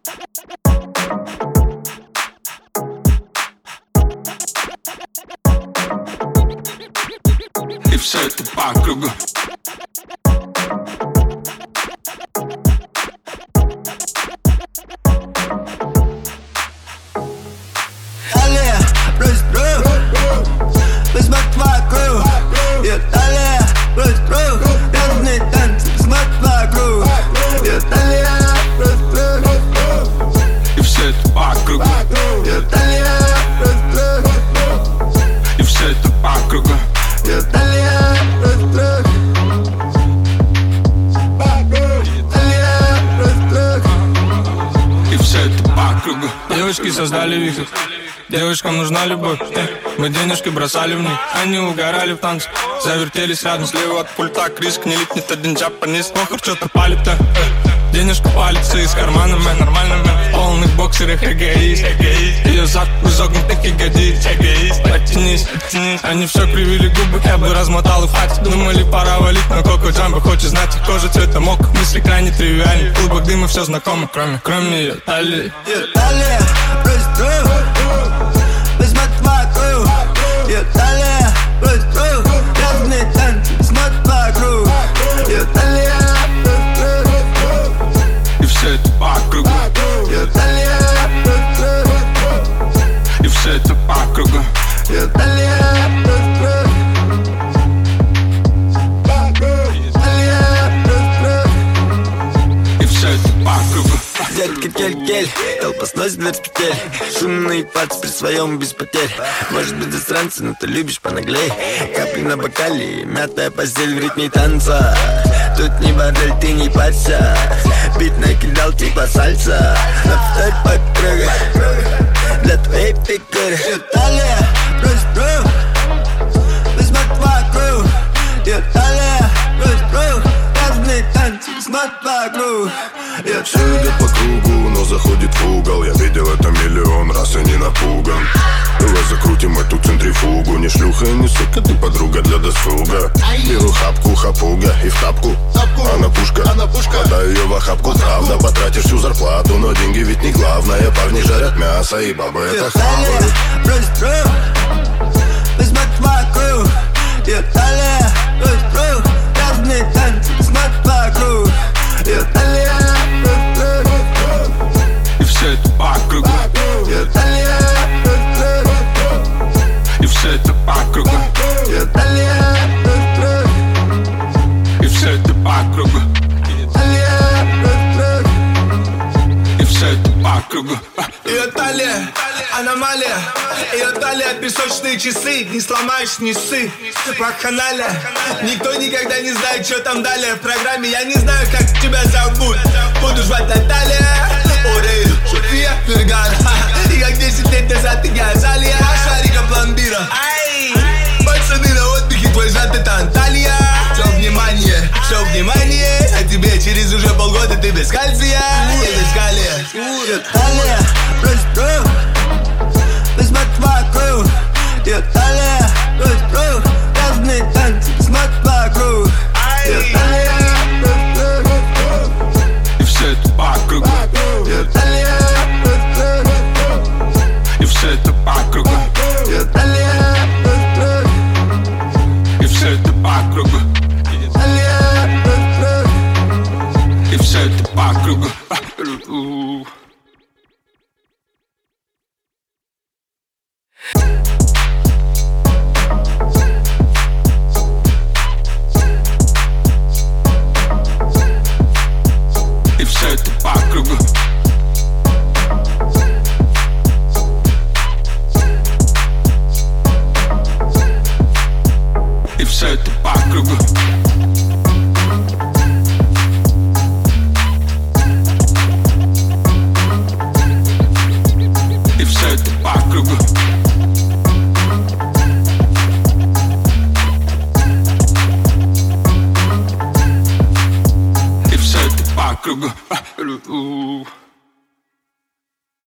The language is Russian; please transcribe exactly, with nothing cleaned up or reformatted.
И все это по кругу. Далее, брось друг, посмотри вокруг. Я далее, брось друг, разные танцы, посмотри вокруг. Я далее, брось друг, И все это по кругу. я далее, брось друг, И все это по кругу. я далее, брось друг, далее, брось друг. И все это по кругу. Девочки создали вихрь, девочкам нужна любовь. Эй, мы денежки бросали в них, они угорали в танце. Завертелись рядом, слева от пульта Криск не липнет один джапанис. Похуй, что-то палит, а денежка палится из кармана, мэн, нормально, мэн. В полных боксерах эгоист, эгоист. Ее зад в изогнутых ягодиц, эгоист. Подтянись, подтянись. Они все кривили губы, я бы размотал и в хате. Думали, пора валить на коко джамбо. Хочешь знать их кожа цвета мок. Мысли крайне тривиальны, клубок дыма все знакомо. Кроме, кроме ее талии. Я далее, брось друг, посмотри вокруг. Я далее, брось друг, разные танцы, посмотри вокруг. Я далее, брось друг, И все это по кругу. я далее, брось друг, И все это по кругу. я далее, брось друг, далее, брось друг. И все это по кругу. Дядька кель-кель, толпа сносит дверь с петель. Шумный пац при своем без потерь. Может быть засранцы, но ты любишь понаглей. Капли на бокале, мятая постель в ритме танца. Тут не бордель, ты не парься. Бит накидал типа сальса. Повторь по кругу для твоей фигуры. Далее, брось друг, посмотри вокруг. Я далее, брось друг, разные танцы, смотри вокруг. Я Все идет по кругу, но заходит в угол. Я видел это миллион раз и не напуган. Давай закрутим эту центрифугу. Не шлюха и не сука, ты подруга для досуга. Беру хапку, хапуга и в тапку. Она пушка, подай ее в охапку. Правда, потратишь всю зарплату, но деньги ведь не главное. Парни жарят мясо и бабы это хавают. брось друг, посмотри вокруг. Я далее, брось друг, разные танцы, смотри вокруг. Я далее, брось друг, И все это по кругу. я далее, брось друг, И все это по кругу. я далее, брось друг, И все это по кругу. далее, брось друг. И все это по кругу. Ее талия, аномалия. Ее талия, песочные часы. Не сломаешь, не ссы. Вакханалия. Никто никогда не знает, что там далее в программе. Я не знаю, как тебя зовут. Буду звать Наталья, Орей, София, Фергана. И как десять лет назад я Азалия. Шарика пломбира. Ай, пацаны на отдыхе, твой зад это Анталия. Все внимание, все внимание. А тебе через уже полгода ты без кальция и без калия. Я далее, брось друг, посмотри вокруг. Я далее, брось друг, разные танцы, смотри вокруг. Я далее, брось друг, И все это по кругу. я далее, брось друг, И все это по кругу. я далее, брось друг, И все это по кругу. далее, брось друг. И все это по кругу. И все это по кругу. И все это по кругу.